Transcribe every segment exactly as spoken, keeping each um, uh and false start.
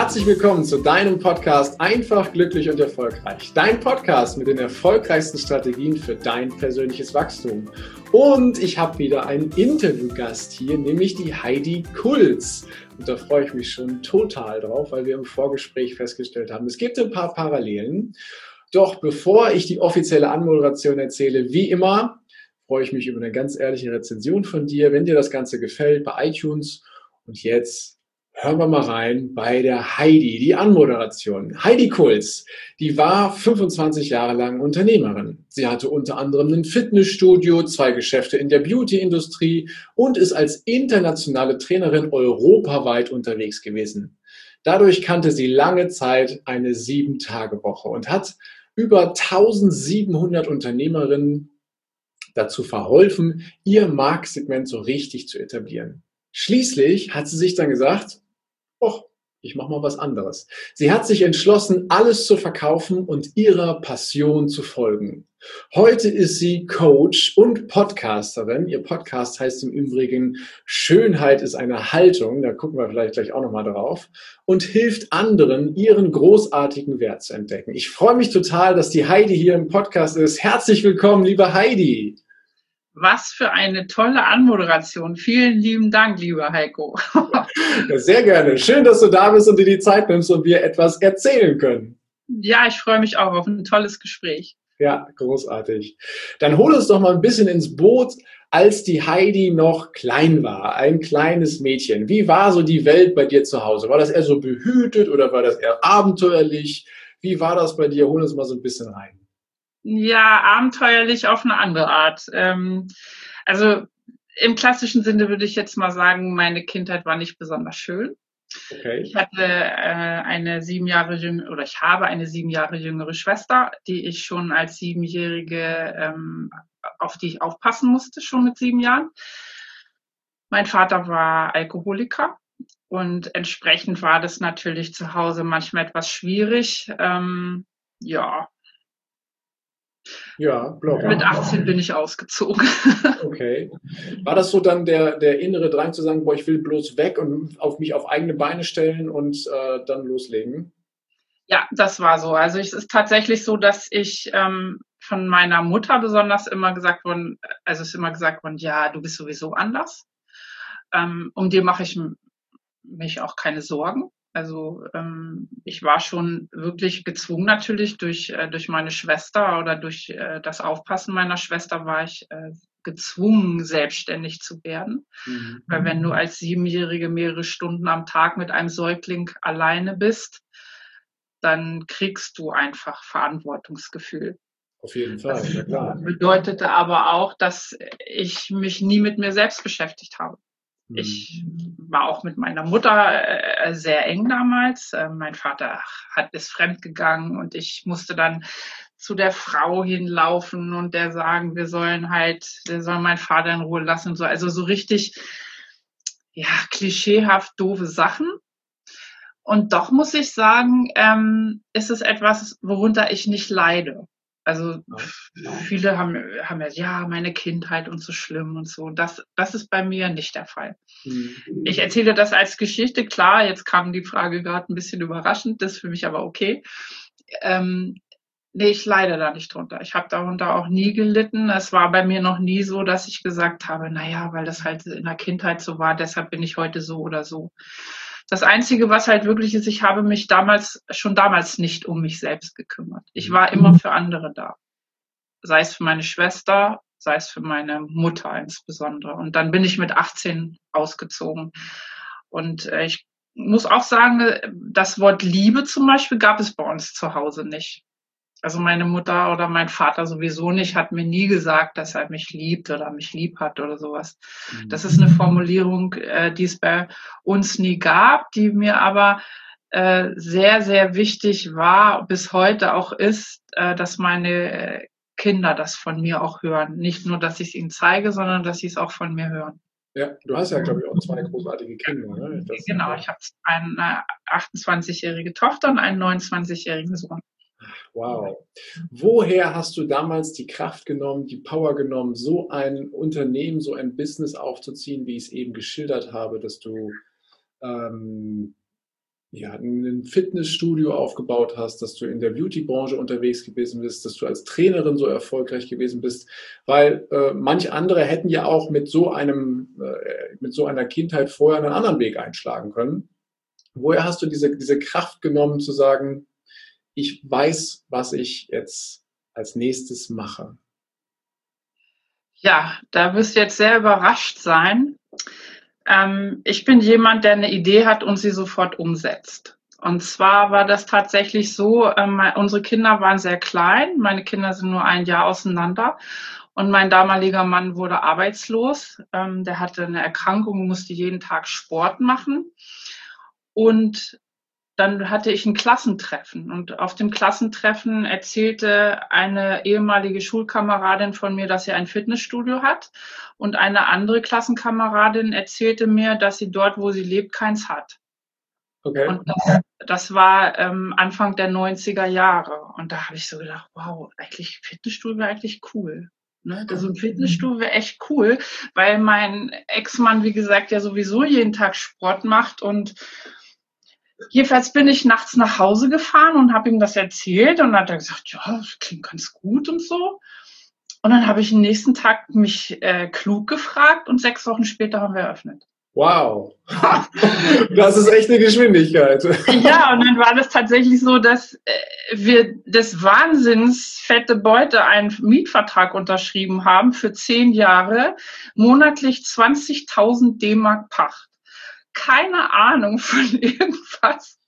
Herzlich willkommen zu deinem Podcast Einfach, glücklich und erfolgreich. Dein Podcast mit den erfolgreichsten Strategien für dein persönliches Wachstum. Und ich habe wieder einen Interviewgast hier, nämlich die Heidi Kulz. Und da freue ich mich schon total drauf, weil wir im Vorgespräch festgestellt haben, es gibt ein paar Parallelen. Doch bevor ich die offizielle Anmoderation erzähle, wie immer, freue ich mich über eine ganz ehrliche Rezension von dir, wenn dir das Ganze gefällt, bei iTunes. Und jetzt hören wir mal rein bei der Heidi, die Anmoderation. Heidi Kulz, die war fünfundzwanzig Jahre lang Unternehmerin. Sie hatte unter anderem ein Fitnessstudio, zwei Geschäfte in der Beauty-Industrie und ist als internationale Trainerin europaweit unterwegs gewesen. Dadurch kannte sie lange Zeit eine Sieben-Tage-Woche und hat über eintausendsiebenhundert Unternehmerinnen dazu verholfen, ihr Marktsegment so richtig zu etablieren. Schließlich hat sie sich dann gesagt, oh, ich mache mal was anderes. Sie hat sich entschlossen, alles zu verkaufen und ihrer Passion zu folgen. Heute ist sie Coach und Podcasterin. Ihr Podcast heißt im Übrigen Schönheit ist eine Haltung, da gucken wir vielleicht gleich auch nochmal drauf, und hilft anderen, ihren großartigen Wert zu entdecken. Ich freue mich total, dass die Heidi hier im Podcast ist. Herzlich willkommen, liebe Heidi. Was für eine tolle Anmoderation. Vielen lieben Dank, lieber Heiko. Ja, sehr gerne. Schön, dass du da bist und dir die Zeit nimmst und wir etwas erzählen können. Ja, ich freue mich auch auf ein tolles Gespräch. Ja, großartig. Dann hol uns doch mal ein bisschen ins Boot, als die Heidi noch klein war, ein kleines Mädchen. Wie war so die Welt bei dir zu Hause? War das eher so behütet oder war das eher abenteuerlich? Wie war das bei dir? Hol uns mal so ein bisschen rein. Ja, abenteuerlich auf eine andere Art. Ähm, also im klassischen Sinne würde ich jetzt mal sagen, meine Kindheit war nicht besonders schön. Okay. Ich hatte äh, eine sieben Jahre jüngere, oder ich habe eine sieben Jahre jüngere Schwester, die ich schon als Siebenjährige, ähm, auf die ich aufpassen musste, schon mit sieben Jahren. Mein Vater war Alkoholiker und entsprechend war das natürlich zu Hause manchmal etwas schwierig. Ähm, ja. Ja, Block. Mit achtzehn bin ich ausgezogen. Okay. War das so dann der, der innere Drang zu sagen, boah, ich will bloß weg und auf mich auf eigene Beine stellen und äh, dann loslegen? Ja, das war so. Also es ist tatsächlich so, dass ich ähm, von meiner Mutter besonders immer gesagt worden, also es ist immer gesagt worden, ja, du bist sowieso anders. Ähm, um dir mache ich mich auch keine Sorgen. Also ähm, ich war schon wirklich gezwungen natürlich durch äh, durch meine Schwester oder durch äh, das Aufpassen meiner Schwester war ich äh, gezwungen, selbstständig zu werden. Mhm. Weil wenn du als Siebenjährige mehrere Stunden am Tag mit einem Säugling alleine bist, dann kriegst du einfach Verantwortungsgefühl. Auf jeden Fall, ja klar. Das bedeutete aber auch, dass ich mich nie mit mir selbst beschäftigt habe. Ich war auch mit meiner Mutter äh, sehr eng damals. Äh, mein Vater hat ist fremdgegangen und ich musste dann zu der Frau hinlaufen und der sagen, wir sollen halt, der soll meinen Vater in Ruhe lassen und so. Also so richtig, ja, klischeehaft doofe Sachen. Und doch muss ich sagen, ähm, ist es etwas, worunter ich nicht leide. Also viele haben, haben ja, ja, meine Kindheit und so schlimm und so. Das, das ist bei mir nicht der Fall. Mhm. Ich erzähle das als Geschichte, klar, jetzt kam die Frage gerade ein bisschen überraschend, das ist für mich aber okay. Ähm, nee, ich leide da nicht drunter. Ich habe darunter auch nie gelitten. Es war bei mir noch nie so, dass ich gesagt habe, naja, weil das halt in der Kindheit so war, deshalb bin ich heute so oder so. Das Einzige, was halt wirklich ist, ich habe mich damals, schon damals nicht um mich selbst gekümmert. Ich war immer für andere da. Sei es für meine Schwester, sei es für meine Mutter insbesondere. Und dann bin ich mit achtzehn ausgezogen. Und äh, ich muss auch sagen, das Wort Liebe zum Beispiel gab es bei uns zu Hause nicht. Also meine Mutter oder mein Vater sowieso nicht, hat mir nie gesagt, dass er mich liebt oder mich lieb hat oder sowas. Das ist eine Formulierung, äh, die es bei uns nie gab, die mir aber äh, sehr, sehr wichtig war, bis heute auch ist, äh, dass meine Kinder das von mir auch hören. Nicht nur, dass ich es ihnen zeige, sondern dass sie es auch von mir hören. Ja, du hast ja, glaube ich, auch zwei großartige Kinder. Ne? Das genau, ich habe eine achtundzwanzigjährige Tochter und einen neunundzwanzigjährigen Sohn. Wow. Woher hast du damals die Kraft genommen, die Power genommen, so ein Unternehmen, so ein Business aufzuziehen, wie ich es eben geschildert habe, dass du ähm, ja, ein Fitnessstudio aufgebaut hast, dass du in der Beauty-Branche unterwegs gewesen bist, dass du als Trainerin so erfolgreich gewesen bist, weil äh, manche andere hätten ja auch mit so einem, äh, mit so einer Kindheit vorher einen anderen Weg einschlagen können. Woher hast du diese, diese Kraft genommen zu sagen, ich weiß, was ich jetzt als nächstes mache? Ja, da wirst du jetzt sehr überrascht sein. Ähm, ich bin jemand, der eine Idee hat und sie sofort umsetzt. Und zwar war das tatsächlich so, ähm, unsere Kinder waren sehr klein, meine Kinder sind nur ein Jahr auseinander und mein damaliger Mann wurde arbeitslos. Ähm, der hatte eine Erkrankung, musste jeden Tag Sport machen und dann hatte ich ein Klassentreffen und auf dem Klassentreffen erzählte eine ehemalige Schulkameradin von mir, dass sie ein Fitnessstudio hat und eine andere Klassenkameradin erzählte mir, dass sie dort, wo sie lebt, keins hat. Okay. Und das, das war ähm, Anfang der neunziger Jahre und da habe ich so gedacht, wow, eigentlich Fitnessstudio wäre eigentlich cool. Ne? So ein Fitnessstudio wäre echt cool, weil mein Ex-Mann, wie gesagt, ja sowieso jeden Tag Sport macht und jedenfalls bin ich nachts nach Hause gefahren und habe ihm das erzählt und dann hat er gesagt, ja, das klingt ganz gut und so. Und dann habe ich am nächsten Tag mich äh, klug gefragt und sechs Wochen später haben wir eröffnet. Wow, das ist echt eine Geschwindigkeit. Ja, und dann war das tatsächlich so, dass äh, wir des Wahnsinns fette Beute einen Mietvertrag unterschrieben haben für zehn Jahre, monatlich zwanzigtausend D-Mark Pacht. Keine Ahnung von irgendwas.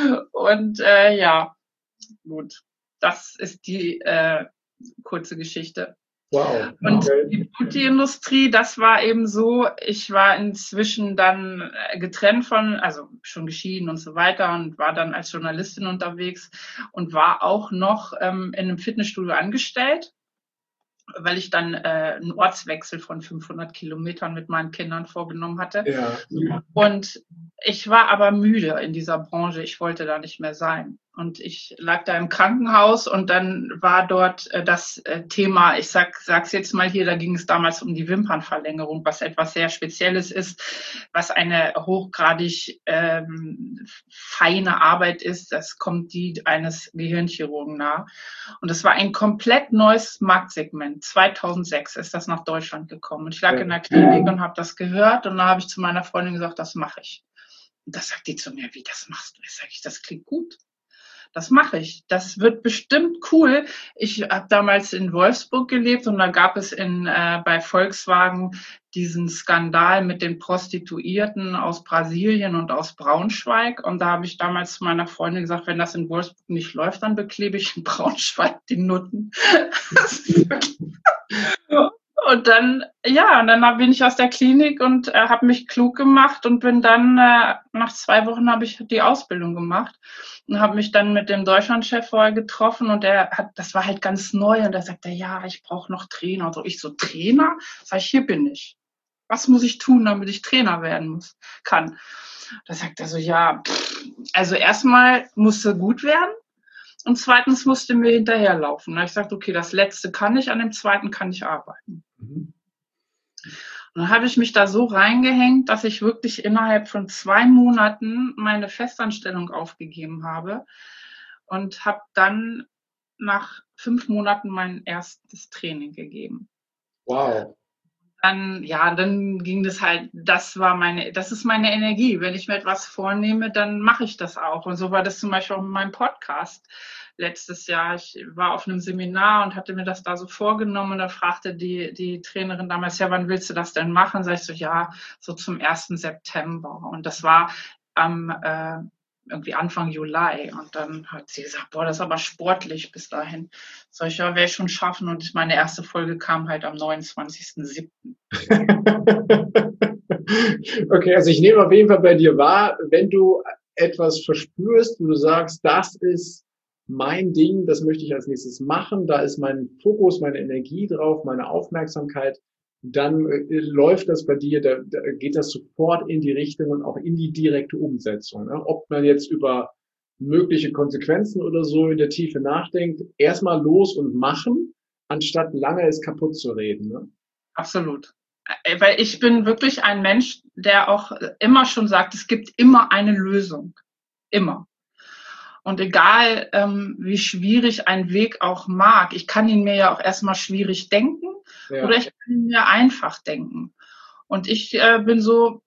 Und äh, ja, gut, das ist die äh, kurze Geschichte. Wow. Und Okay. die Beauty-Industrie, das war eben so, ich war inzwischen dann getrennt von, also schon geschieden und so weiter und war dann als Journalistin unterwegs und war auch noch ähm, in einem Fitnessstudio angestellt, weil ich dann äh, einen Ortswechsel von fünfhundert Kilometern mit meinen Kindern vorgenommen hatte. Ja. Und ich war aber müde in dieser Branche. Ich wollte da nicht mehr sein. Und ich lag da im Krankenhaus und dann war dort äh, das äh, Thema, ich sag, sag's jetzt mal hier, da ging es damals um die Wimpernverlängerung, was etwas sehr Spezielles ist, was eine hochgradig ähm, feine Arbeit ist. Das kommt die eines Gehirnchirurgen nah. Und das war ein komplett neues Marktsegment. zweitausendsechs ist das nach Deutschland gekommen. Und ich lag Ja. in der Klinik und habe das gehört und da habe ich zu meiner Freundin gesagt, das mache ich. Und da sagt die zu mir, wie, das machst du? Ich sage, das klingt gut. Das mache ich. Das wird bestimmt cool. Ich habe damals in Wolfsburg gelebt und da gab es in, äh, bei Volkswagen diesen Skandal mit den Prostituierten aus Brasilien und aus Braunschweig. Und da habe ich damals zu meiner Freundin gesagt, wenn das in Wolfsburg nicht läuft, dann beklebe ich in Braunschweig die Nutten. Und dann, ja, und dann bin ich aus der Klinik und äh, habe mich klug gemacht und bin dann, äh, nach zwei Wochen habe ich die Ausbildung gemacht und habe mich dann mit dem Deutschlandchef vorher getroffen und der hat, das war halt ganz neu und er sagte, ja, ich brauche noch Trainer. Und so, ich so, Trainer? Sag ich, hier bin ich. Was muss ich tun, damit ich Trainer werden muss, kann? Da sagt er so, ja, pff, also erstmal musste gut werden. Und zweitens musste mir hinterherlaufen. Ich sagte, okay, das letzte kann ich, an dem zweiten kann ich arbeiten. Mhm. Und dann habe ich mich da so reingehängt, dass ich wirklich innerhalb von zwei Monaten meine Festanstellung aufgegeben habe und habe dann nach fünf Monaten mein erstes Training gegeben. Wow. Dann, ja, dann ging das halt, das war meine, das ist meine Energie. Wenn ich mir etwas vornehme, dann mache ich das auch. Und so war das zum Beispiel auch mit meinem Podcast letztes Jahr. Ich war auf einem Seminar und hatte mir das da so vorgenommen und da fragte die, die Trainerin damals, ja, wann willst du das denn machen? Sag ich so, ja, so zum ersten September. Und das war am, äh, irgendwie Anfang Juli. Und dann hat sie gesagt, boah, das ist aber sportlich bis dahin. Sag ich, ja, werde ich schon schaffen. Und meine erste Folge kam halt am neunundzwanzigsten siebten Okay, also ich nehme auf jeden Fall bei dir wahr, wenn du etwas verspürst, wo du sagst, das ist mein Ding, das möchte ich als nächstes machen, da ist mein Fokus, meine Energie drauf, meine Aufmerksamkeit, dann äh, läuft das bei dir, da, da geht das sofort in die Richtung und auch in die direkte Umsetzung. Ne? Ob man jetzt über mögliche Konsequenzen oder so in der Tiefe nachdenkt, erstmal los und machen, anstatt lange es kaputt zu reden. Ne? Absolut. Weil ich bin wirklich ein Mensch, der auch immer schon sagt, es gibt immer eine Lösung. Immer. Und egal, ähm, wie schwierig ein Weg auch mag, ich kann ihn mir ja auch erstmal schwierig denken ja. oder ich kann ihn mir einfach denken. Und ich äh, bin so,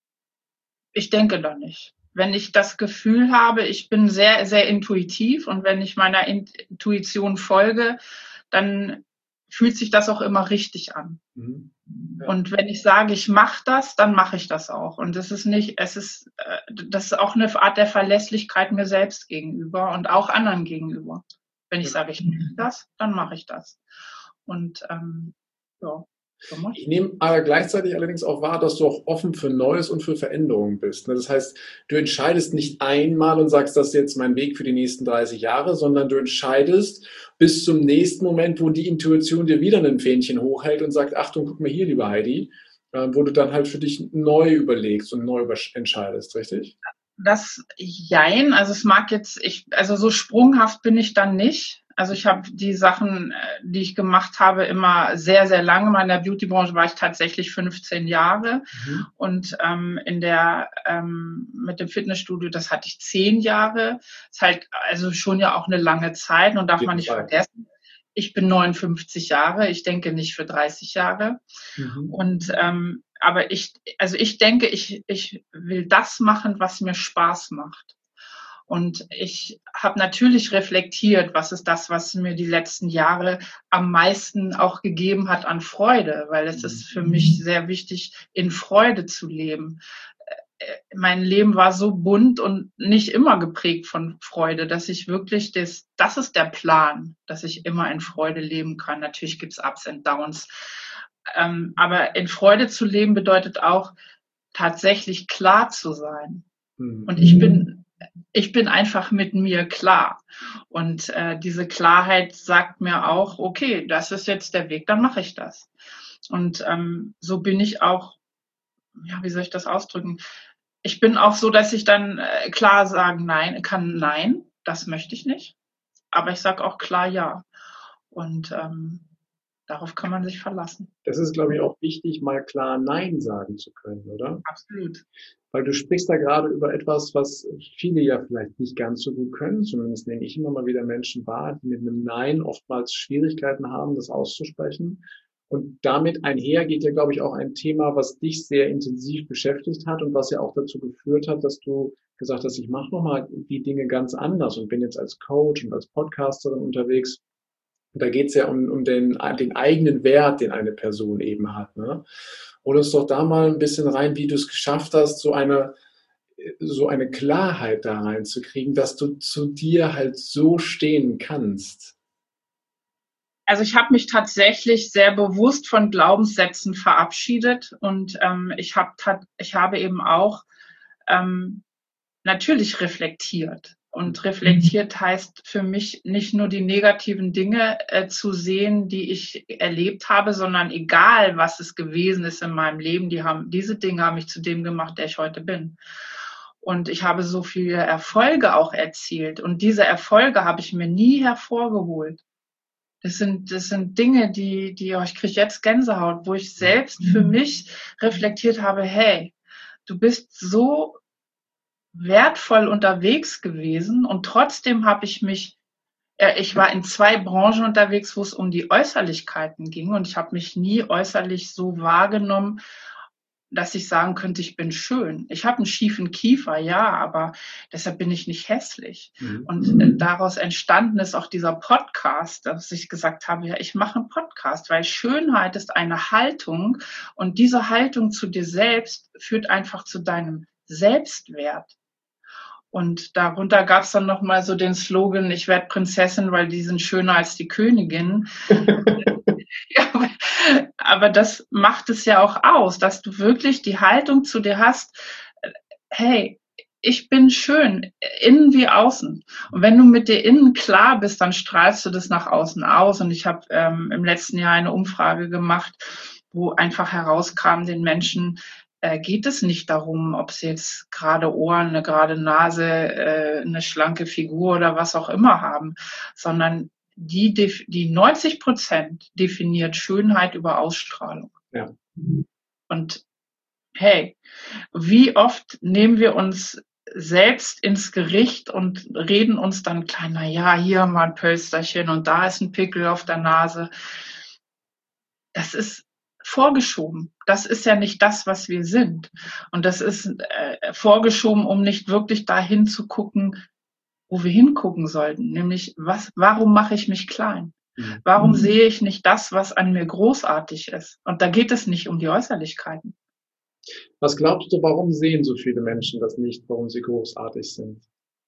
ich denke da nicht. Wenn ich das Gefühl habe, ich bin sehr, sehr intuitiv und wenn ich meiner Intuition folge, dann fühlt sich das auch immer richtig an. Mhm. Ja. Und wenn ich sage, ich mache das, dann mache ich das auch. Und das ist nicht, es ist, das ist auch eine Art der Verlässlichkeit mir selbst gegenüber und auch anderen gegenüber. Wenn ich ja. sage, ich mache das, dann mache ich das. Und ähm, ja. Ich nehme aber gleichzeitig allerdings auch wahr, dass du auch offen für Neues und für Veränderungen bist. Das heißt, du entscheidest nicht einmal und sagst, das ist jetzt mein Weg für die nächsten dreißig Jahre, sondern du entscheidest bis zum nächsten Moment, wo die Intuition dir wieder ein Fähnchen hochhält und sagt, Achtung, guck mal hier, liebe Heidi, wo du dann halt für dich neu überlegst und neu entscheidest, richtig? Das Jein, also es mag jetzt, ich, also so sprunghaft bin ich dann nicht. Also ich habe die Sachen, die ich gemacht habe, immer sehr, sehr lange. In meiner Beauty-Branche war ich tatsächlich fünfzehn Jahre mhm. und ähm, in der ähm, mit dem Fitnessstudio, das hatte ich zehn Jahre. Das ist halt also schon ja auch eine lange Zeit und darf man nicht vergessen. Ich bin neunundfünfzig Jahre, ich denke nicht für dreißig Jahre. Mhm. Und ähm, aber ich, also ich denke, ich ich will das machen, was mir Spaß macht. Und ich habe natürlich reflektiert, was ist das, was mir die letzten Jahre am meisten auch gegeben hat an Freude, weil es ist für mich sehr wichtig, in Freude zu leben. Mein Leben war so bunt und nicht immer geprägt von Freude, dass ich wirklich, das, das ist der Plan, dass ich immer in Freude leben kann. Natürlich gibt's Ups and Downs, ähm, aber in Freude zu leben bedeutet auch, tatsächlich klar zu sein. Mhm. Und ich bin Ich bin einfach mit mir klar. Und äh, diese Klarheit sagt mir auch, okay, das ist jetzt der Weg, dann mache ich das. Und ähm, so bin ich auch, ja, wie soll ich das ausdrücken? Ich bin auch so, dass ich dann äh, klar sagen nein, kann nein, das möchte ich nicht. Aber ich sage auch klar ja. Und ähm, darauf kann man sich verlassen. Das ist, glaube ich, auch wichtig, mal klar Nein sagen zu können, oder? Absolut. Weil du sprichst da gerade über etwas, was viele ja vielleicht nicht ganz so gut können. Zumindest nehme ich immer mal wieder Menschen wahr, die mit einem Nein oftmals Schwierigkeiten haben, das auszusprechen. Und damit einher geht ja, glaube ich, auch ein Thema, was dich sehr intensiv beschäftigt hat und was ja auch dazu geführt hat, dass du gesagt hast, ich mache nochmal die Dinge ganz anders und bin jetzt als Coach und als Podcasterin unterwegs. Da geht es ja um, um den, den eigenen Wert, den eine Person eben hat. Ne? Hol uns doch da mal ein bisschen rein, wie du es geschafft hast, so eine, so eine Klarheit da reinzukriegen, dass du zu dir halt so stehen kannst. Also ich habe mich tatsächlich sehr bewusst von Glaubenssätzen verabschiedet und ähm, ich, hab, ich habe eben auch ähm, natürlich reflektiert. Und reflektiert heißt für mich nicht nur die negativen Dinge äh, zu sehen, die ich erlebt habe, sondern egal, was es gewesen ist in meinem Leben, die haben, diese Dinge haben mich zu dem gemacht, der ich heute bin. Und ich habe so viele Erfolge auch erzielt. Und diese Erfolge habe ich mir nie hervorgeholt. Das sind, das sind Dinge, die, die, oh, ich kriege jetzt Gänsehaut, wo ich selbst für mich reflektiert habe, hey, du bist so wertvoll unterwegs gewesen und trotzdem habe ich mich, äh, ich war in zwei Branchen unterwegs, wo es um die Äußerlichkeiten ging und ich habe mich nie äußerlich so wahrgenommen, dass ich sagen könnte, ich bin schön. Ich habe einen schiefen Kiefer, ja, aber deshalb bin ich nicht hässlich. Mhm. Und äh, daraus entstanden ist auch dieser Podcast, dass ich gesagt habe, ja, ich mache einen Podcast, weil Schönheit ist eine Haltung und diese Haltung zu dir selbst führt einfach zu deinem Selbstwert. Und darunter gab es dann nochmal so den Slogan, ich werde Prinzessin, weil die sind schöner als die Königin. Ja, aber, aber das macht es ja auch aus, dass du wirklich die Haltung zu dir hast, hey, ich bin schön, innen wie außen. Und wenn du mit dir innen klar bist, dann strahlst du das nach außen aus. Und ich habe ähm, im letzten Jahr eine Umfrage gemacht, wo einfach herauskam, den Menschen äh, geht es nicht darum, ob sie jetzt gerade Ohren, eine gerade Nase, äh, eine schlanke Figur oder was auch immer haben, sondern die, die neunzig Prozent definiert Schönheit über Ausstrahlung. Ja. Und hey, wie oft nehmen wir uns selbst ins Gericht und reden uns dann klein, na ja, hier mal ein Pölsterchen und da ist ein Pickel auf der Nase. Das ist vorgeschoben. Das ist ja nicht das, was wir sind. Und das ist äh, vorgeschoben, um nicht wirklich dahin zu gucken, wo wir hingucken sollten. Nämlich, was, warum mache ich mich klein? Warum mhm. sehe ich nicht das, was an mir großartig ist? Und da geht es nicht um die Äußerlichkeiten. Was glaubst du, warum sehen so viele Menschen das nicht, warum sie großartig sind?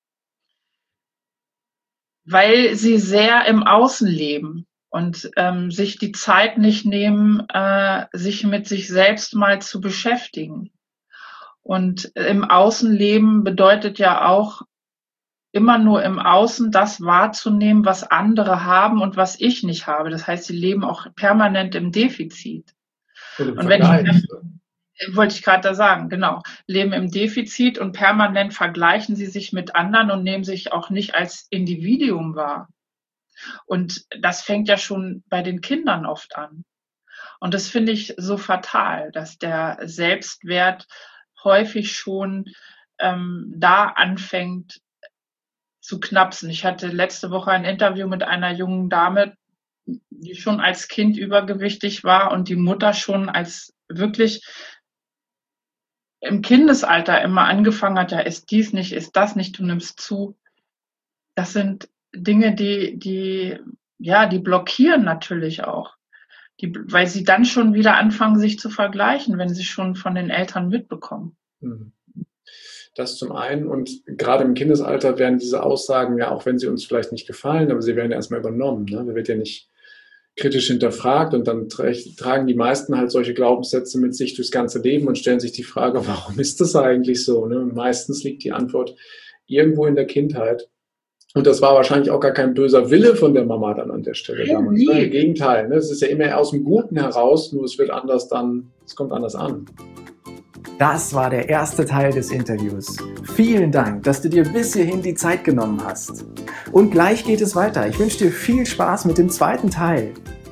Weil sie sehr im Außen leben und ähm, sich die Zeit nicht nehmen, äh, sich mit sich selbst mal zu beschäftigen. Und im Außenleben bedeutet ja auch, immer nur im Außen das wahrzunehmen, was andere haben und was ich nicht habe. Das heißt, sie leben auch permanent im Defizit. Und, und wenn ich, wollte ich gerade da sagen, genau, leben im Defizit und permanent vergleichen sie sich mit anderen und nehmen sich auch nicht als Individuum wahr. Und das fängt ja schon bei den Kindern oft an. Und das finde ich so fatal, dass der Selbstwert häufig schon ähm, da anfängt, zu knapsen. Ich hatte letzte Woche ein Interview mit einer jungen Dame, die schon als Kind übergewichtig war und die Mutter schon als wirklich im Kindesalter immer angefangen hat, ja, ist dies nicht, ist das nicht, du nimmst zu. Das sind Dinge, die, die, ja, die blockieren natürlich auch. Die, weil sie dann schon wieder anfangen, sich zu vergleichen, wenn sie schon von den Eltern mitbekommen. Mhm. Das zum einen, und gerade im Kindesalter werden diese Aussagen ja, auch wenn sie uns vielleicht nicht gefallen, aber sie werden ja erstmal übernommen. Ne? Da wird ja nicht kritisch hinterfragt und dann tra- tragen die meisten halt solche Glaubenssätze mit sich durchs ganze Leben und stellen sich die Frage, warum ist das eigentlich so? Ne? Und meistens liegt die Antwort irgendwo in der Kindheit. Und das war wahrscheinlich auch gar kein böser Wille von der Mama dann an der Stelle damals. Ne? Im Gegenteil, ne? Es ist ja immer aus dem Guten heraus, nur es wird anders dann, es kommt anders an. Das war der erste Teil des Interviews. Vielen Dank, dass du dir bis hierhin die Zeit genommen hast. Und gleich geht es weiter. Ich wünsche dir viel Spaß mit dem zweiten Teil.